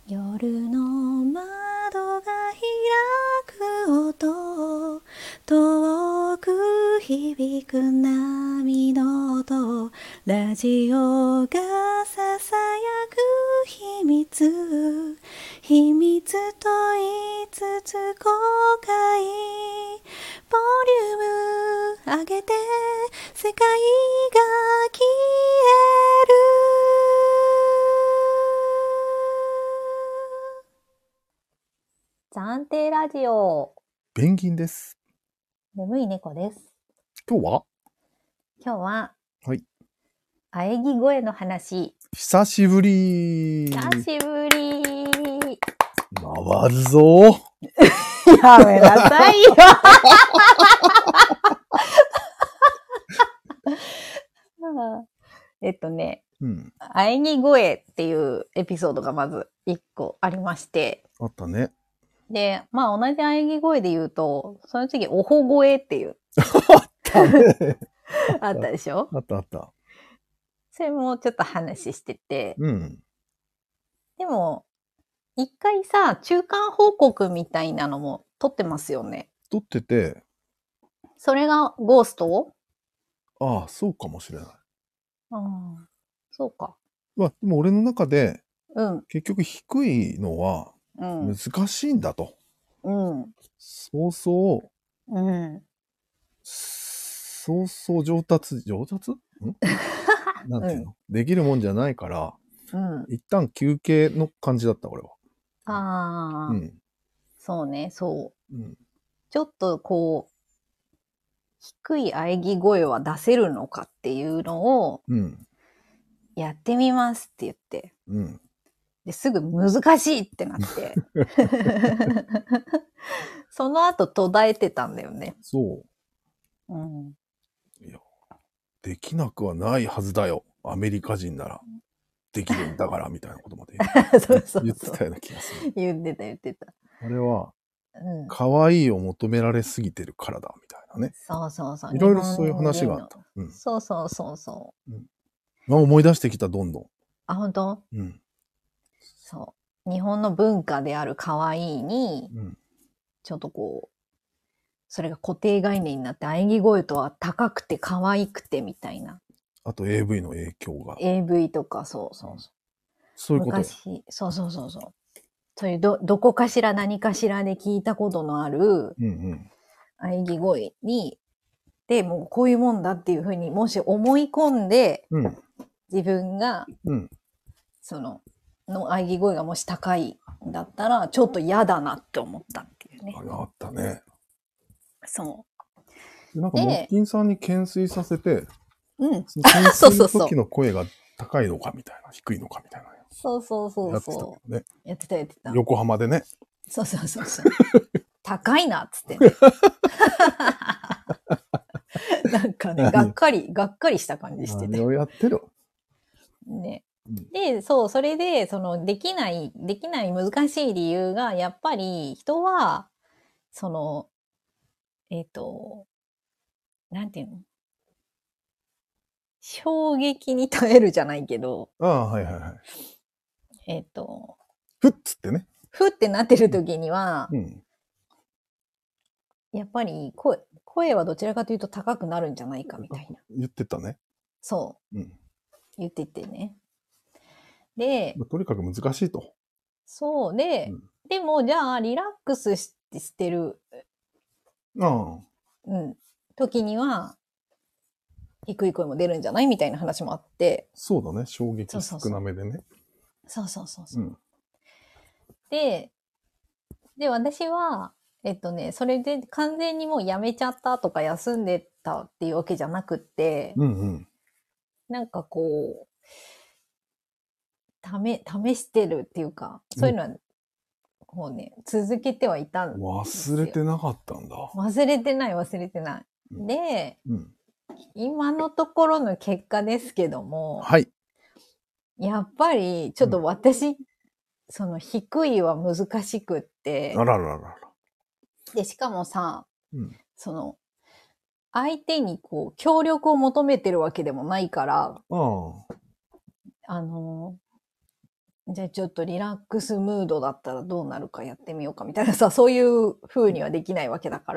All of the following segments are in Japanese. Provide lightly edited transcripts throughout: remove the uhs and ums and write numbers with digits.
夜の窓が開く音、遠く響く波の音、ラジオがささやく秘密、秘密と言いつつ公開、ボリューム上げて世界が消える。暫定ラジオ。 ペンギンです。 眠い猫です。 今日ははい。 喘ぎ声の話。 久しぶり。 久しぶり。 回るぞ。 やめなさいよ。喘ぎ声っていうエピソードがまず一個ありまして。 あったね。 で、まあ同じ喘ぎ声で言うと、その次、おほ声っていう。 あったね。 あったでしょ？ あったあった。 それもちょっと話してて。 うん。 でも、一回さ、中間報告みたいなのも撮ってますよね。 撮ってて。 それがゴースト？ ああ、そうかもしれない。 ああ、そうか。 まあ、でも俺の中で、 うん。 結局低いのは難しいんだと。 うん。 そうそう。 うん。 そうそう上達なんていうの、できるもんじゃないから、一旦休憩の感じだった、俺は。 ああ、そうね、そう。ちょっとこう、低い喘ぎ声は出せるのかっていうのを、やってみますって言って。ですぐ難しいってなって。その後途絶えてたんだよね。 そう。いや、できなくはないはずだよ。アメリカ人なら。できるんだから、みたいなことまで言ってたような気がする。 言ってた。 あれは、可愛いを求められすぎてるからだ、みたいなね。 そう。 いろいろそういう話があった。 そう。 思い出してきた、どんどん。 あ、本当？そう。日本の文化である可愛いに、ちょっとこう、それが固定概念になって、喘ぎ声とは高くて可愛くてみたいな。 あと AV の影響が。 AV とか、そう。 そういうことよ。 昔、そう。そういうどこかしら何かしらで聞いたことのある、喘ぎ声に、で、もうこういうもんだっていうふうにもし思い込んで、自分が、の喘ぎ声がもし高いんだったら、ちょっと嫌だなって思ったっていうね。 あったね。 そう。 なんか、モッキンさんに懸垂させて、 懸垂の時の声が高いのかみたいな、低いのかみたいな。 そう。 やってたけどね。 やってた。 横浜でね。 そう。高いなっつってね。なんかね、がっかりした感じしてて。 何をやってる？ ね。で、それで、できない難しい理由が、やっぱり人は、なんていうの？衝撃に耐えるじゃないけど。 はい。ふっつってね。 ふってなってる時には、やっぱり声はどちらかというと高くなるんじゃないかみたいな。 言ってたね。 そう。言っててね。で、 とにかく難しいと。 そうで、でもじゃあリラックスしてる、時には低い声も出るんじゃないみたいな話もあって。 そうだね。衝撃少なめでね。 そう。で、私は、それで完全にもうやめちゃったとか休んでたっていうわけじゃなくって、なんかこう、試してるっていうか、そういうのは、こうね、続けてはいたんですよ。 忘れてなかったんだ。 忘れてない。で、今のところの結果ですけども、やっぱりちょっと私、低いは難しくって、で、しかもさ、相手にこう、協力を求めてるわけでもないから、 じゃあちょっとリラックスムードだったらどうなるかやってみようかみたいなさ、そういう風にはできないわけだから、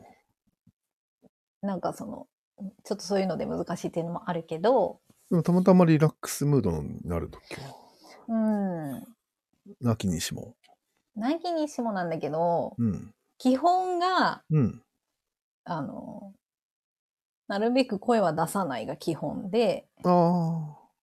なんかちょっとそういうので難しいっていうのもあるけど。 でもたまたまリラックスムードになるときは。 なきにしも。 なきにしもなんだけど、 うん、 基本が、 うん、 なるべく声は出さないが基本で。 ああ。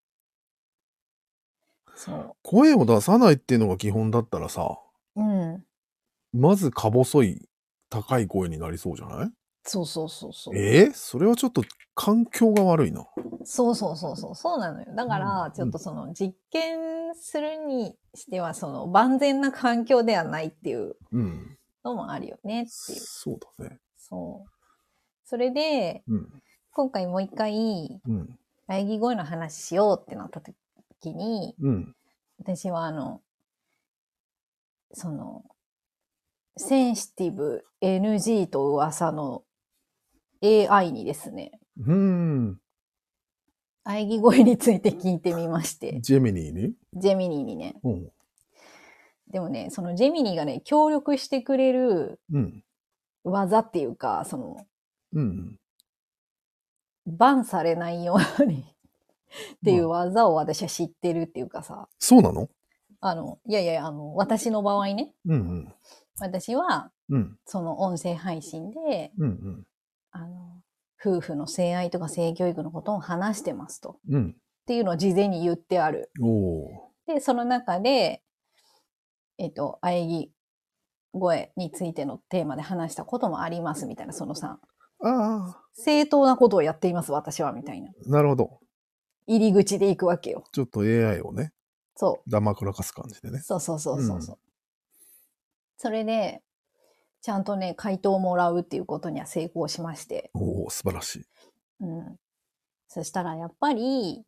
そう。 声を出さないっていうのが基本だったらさ、 うん。 まずか細い高い声になりそうじゃない？ そうそうそうそう。 それはちょっと環境が悪いな。 そうそうそうそう。そうなのよ。だから、ちょっと実験するにしては、万全な環境ではないっていうのもあるよねっていう。 そうだね。 そう。それで、今回もう一回、喘ぎ声の話しようってなった時に、私はセンシティブ NG と噂の AI にですね、喘ぎ声について聞いてみまして。 ジェミニーに？ ジェミニーにね。でもね、そのジェミニーがね、協力してくれる技っていうか、バンされないようにっていう技を私は知ってるっていうかさ。 そうなの？ いやいや、私の場合ね。私は、その音声配信で、夫婦の性愛とか性教育のことを話してますと。っていうのを事前に言ってある。で、その中で、喘ぎ声についてのテーマで話したこともありますみたいな、その3。正当なことをやっています、私は、みたいな。 なるほど。 入り口で行くわけよ。 ちょっと AI をね。 そう。 だまくらかす感じでね。 そう。それで、ちゃんとね、回答をもらうっていうことには成功しまして。 素晴らしい。 そしたらやっぱり、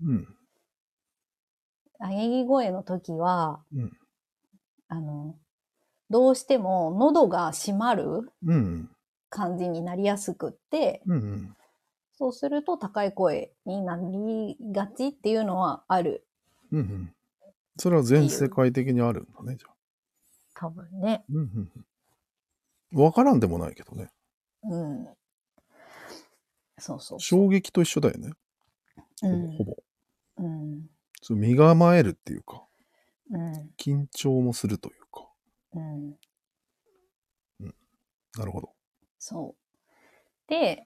喘ぎ声の時は、どうしても喉が閉まる感じになりやすくって、そうすると高い声になりがちっていうのはある。 それは全世界的にあるんだね、じゃあ。 多分ね。 わからんでもないけどね。 そう。 衝撃と一緒だよね。ほぼ。身構えるっていうか、緊張もするというか。なるほど。 そう。で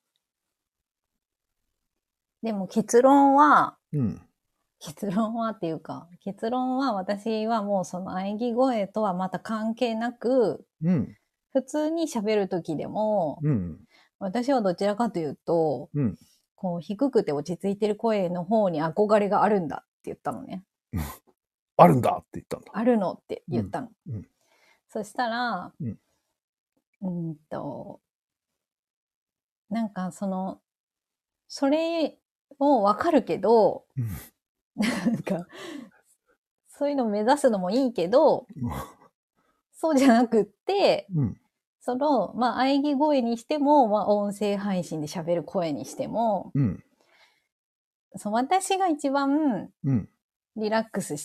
も結論はっていうか、結論は私はもうその喘ぎ声とはまた関係なく、普通に喋る時でも、私はどちらかというと、こう低くて落ち着いてる声の方に憧れがあるんだって言ったのね。 あるんだって言ったんだ。 あるのって言ったの。そしたら、なんかそれもわかるけど、なんか、そういうのを目指すのもいいけど、そうじゃなくって、喘ぎ声にしても、音声配信で喋る声にしても、私が一番リラックスして、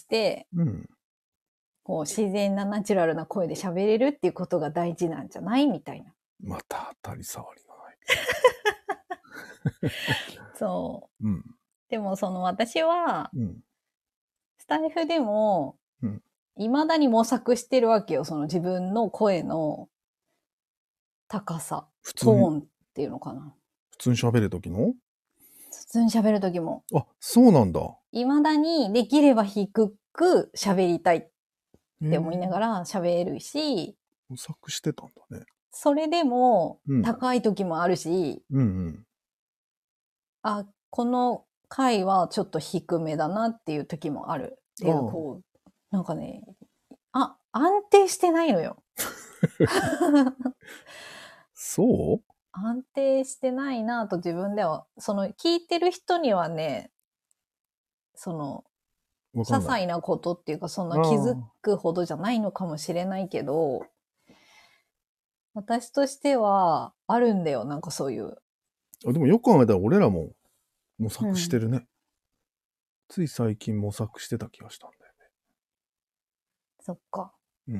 こう自然なナチュラルな声で喋れるっていうことが大事なんじゃないみたいな。 また当たり障りがない。そう。でも私は、スタイフでも、未だに模索してるわけよ。自分の声の高さ、トーンっていうのかな。 普通に喋るときの？ 普通に喋るときも。 あ、そうなんだ。 未だにできれば低く喋りたいって思いながら喋るし。 模索してたんだね。 それでも高い時もあるし、この回はちょっと低めだなっていう時もある。っていうこう、なんかね、安定してないのよ。 そう？ 安定してないなと自分では、聞いてる人にはね、些細なことっていうか、そんな気づくほどじゃないのかもしれないけど、私としてはあるんだよ、なんかそういう。 でもよく考えたら俺らも模索してるね。つい最近模索してた気がしたんだよね。 そっか。 うん。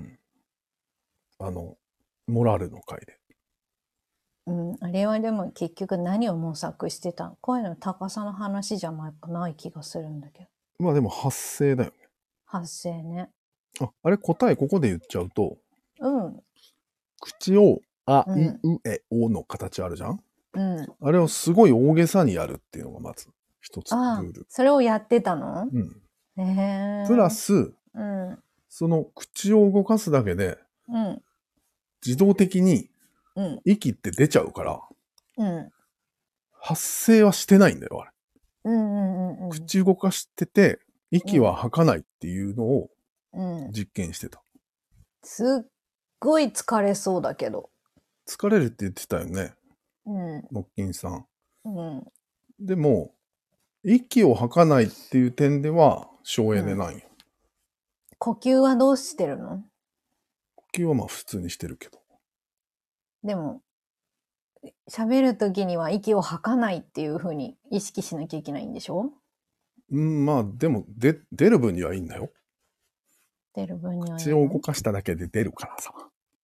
モラルの回で。 うん。あれはでも結局何を模索してたの？声の高さの話じゃない気がするんだけど。 まあでも発声だよね。 発声ね。 あれ答えここで言っちゃうと、 うん。 口を、あ、い、 うん。 う、え、おの形あるじゃん？ うん。 あれをすごい大げさにやるっていうのがまず一つああ、 ルール。 それをやってたの？ うん。 へえ。 プラス、 うん。 その口を動かすだけでうん。 自動的にうん。 息って出ちゃうから、 うん。 発声はしてないんだよ、あれ。 うんうんうんうん。 口動かしてて、息は吐かないっていうのをうん。 実験してた。 すっごい疲れそうだけど。 疲れるって言ってたよね、 うん。 モッキンさん。 うん。 でも、息を吐かないっていう点では省エネなんよ。 呼吸はどうしてるの？ 呼吸はまあ普通にしてるけど。 でも、喋るときには息を吐かないっていう風に意識しなきゃいけないんでしょ？ まあでも出る分にはいいんだよ。 出る分にはいい口を動の？ かしただけで出るからさ。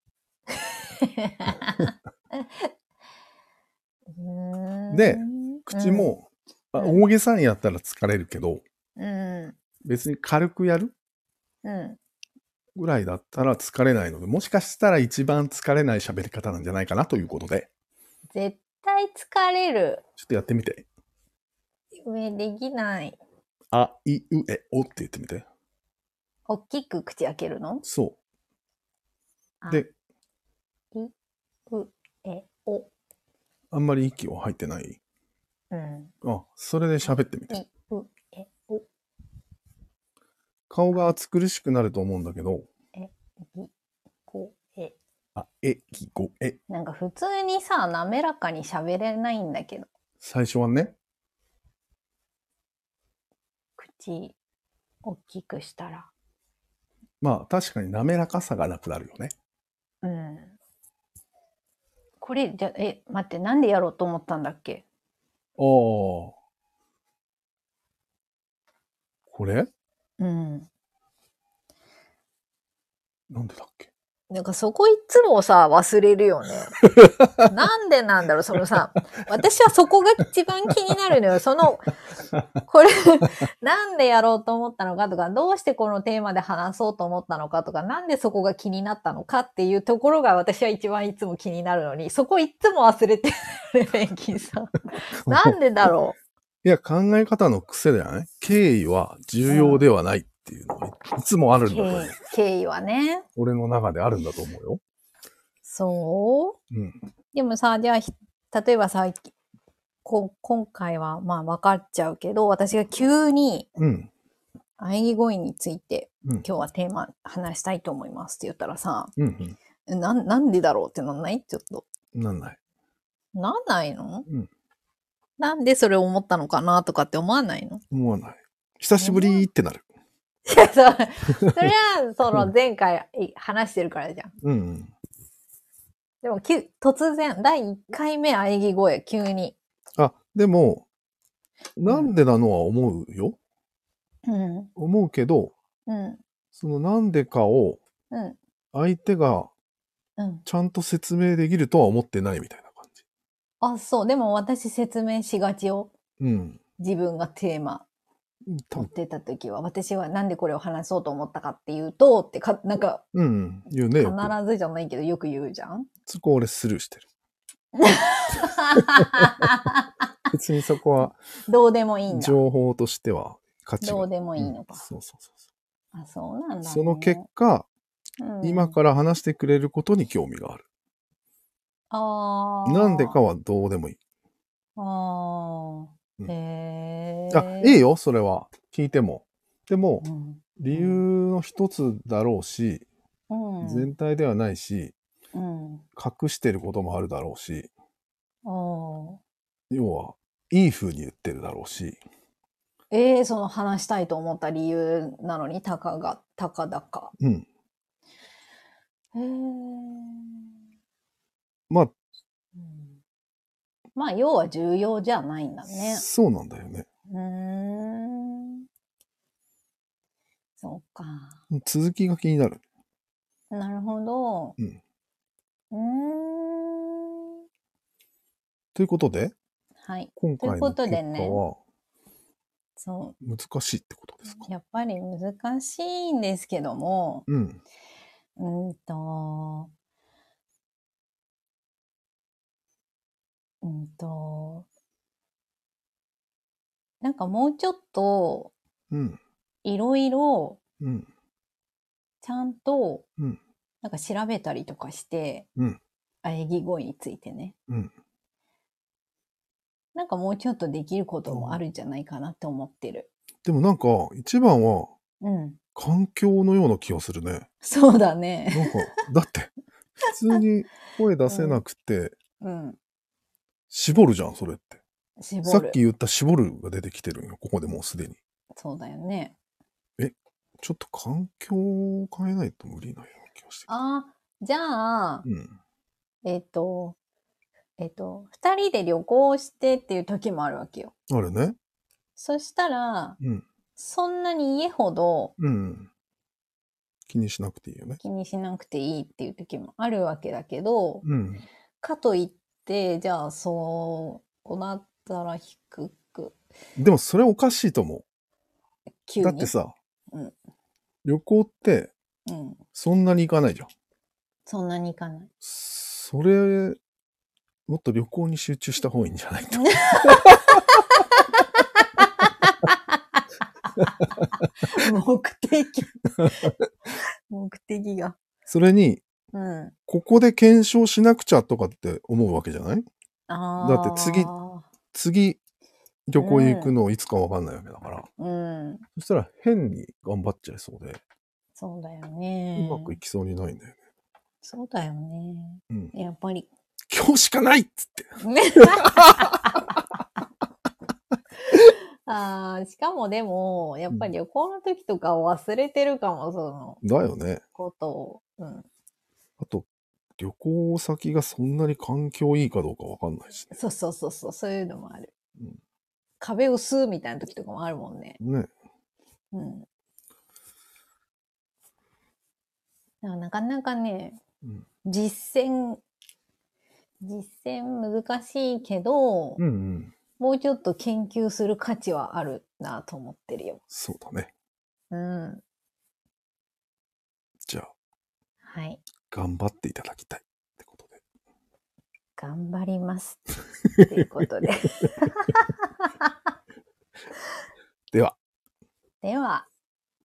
で、口も、大げさにやったら疲れるけど、別に軽くやるぐらいだったら疲れないので、もしかしたら一番疲れない喋り方なんじゃないかなということで。 絶対疲れる。 ちょっとやってみて。 できない。 あ、い、う、え、おって言ってみて。 大きく口開けるの？ そう。で、 い、う、え、お。 あんまり息を吐いてない。 うん。 それで喋ってみて。 い、う、え、お。 顔が暑苦しくなると思うんだけど。 え、ぎ、こ、え。 ぎ、ご、え。 なんか普通にさ、滑らかに喋れないんだけど。 最初はね。 口、大きくしたら。 まあ確かに滑らかさがなくなるよね。 うん。これ、じゃ、待って、なんでやろうと思ったんだっけ？ これ？ うん。 なんでだっけ？ なんかそこいつもさ、忘れるよね。なんでなんだろう、そのさ、私はそこが一番気になるのよ。これ、なんでやろうと思ったのかとか、どうしてこのテーマで話そうと思ったのかとか、なんでそこが気になったのかっていうところが私は一番いつも気になるのに、そこいつも忘れてるペンキンさん。なんでだろう。いや、考え方の癖じゃない？敬意は重要ではないっていうのがいつもあるんだと思う。 敬意はね。 俺の中であるんだと思うよ。 そう？うん。でもさ、じゃあ、例えばさ、今回はまあ分かっちゃうけど、私が急に、喘ぎ声について、今日はテーマ話したいと思いますって言ったらさ、なんでだろうってなんない？ちょっと。 なんない。 なんないの？なんでそれを思ったのかなとかって思わないの？ 思わない。久しぶりってなる。 いや、それは、その前回話してるからじゃん。でも、突然、第1回目喘ぎ声、急に。 でも、なんでなのは思うよ。思うけど、そのなんでかを、相手が、ちゃんと説明できるとは思ってないみたいな感じ。 そう。でも私説明しがちよ。自分がテーマ持ってた時は、私はなんでこれを話そうと思ったかっていうと、ってなんか、 言うね。 必ずじゃないけどよく言うじゃん。 そこ俺スルーしてる。別にそこは、 どうでもいいんだ。 情報としては価値が。 どうでもいいのか。 そう。 そうなんだね。 その結果、今から話してくれることに興味がある。なんでかはどうでもいい。いいよ、それは。聞いても。でも、理由の一つだろうし、全体ではないし、隠してることもあるだろうし、要は、いい風に言ってるだろうし。 その話したいと思った理由なのに、たかだか。まあ、要は重要じゃないんだね。 そうなんだよね。 そうか。 続きが気になる。 なるほど。 ということで、 はい。 今回の結果は、 そう。 難しいってことですか？ やっぱり難しいんですけども、なんかもうちょっと、いろいろ、ちゃんと、なんか調べたりとかして、喘ぎ声についてね。なんかもうちょっとできることもあるんじゃないかなって思ってる。 でもなんか、一番は、環境のような気がするね。 そうだね。 なんか、だって、普通に声出せなくて、絞るじゃん、それって。さっき言った絞るが出てきてるよ、ここでもうすでに。 そうだよね。 ちょっと環境を変えないと無理なような気がしてきた。 じゃあ、二人で旅行してっていう時もあるわけよ。 あるね。 そしたら、そんなに家ほど、 気にしなくていいよね。 気にしなくていいっていう時もあるわけだけど、かといって、じゃあそうなったら低く。 でもそれおかしいと思う。だってさ、旅行って、そんなに行かないじゃん。 そんなに行かない。 それ、もっと旅行に集中した方がいいんじゃないと。目的が。それに、ここで検証しなくちゃとかって思うわけじゃない？だって次、旅行行くのいつかわかんないわけだから。そしたら変に頑張っちゃいそうで。 そうだよね。 うまくいきそうにないんだよね。 そうだよね。やっぱり。 今日しかないっつって。 しかもでも、やっぱり旅行の時とか忘れてるかも、 だよね。 ことを。 あと、旅行先がそんなに環境いいかどうかわかんないしね。 そういうのもある。壁を吸うみたいな時とかもあるもんね。なかなかね、実践難しいけど、もうちょっと研究する価値はあるなと思ってるよ。 そうだね。じゃあ、 はい。 頑張っていただきたいってことで。 頑張りますっていうことで。 では。 では。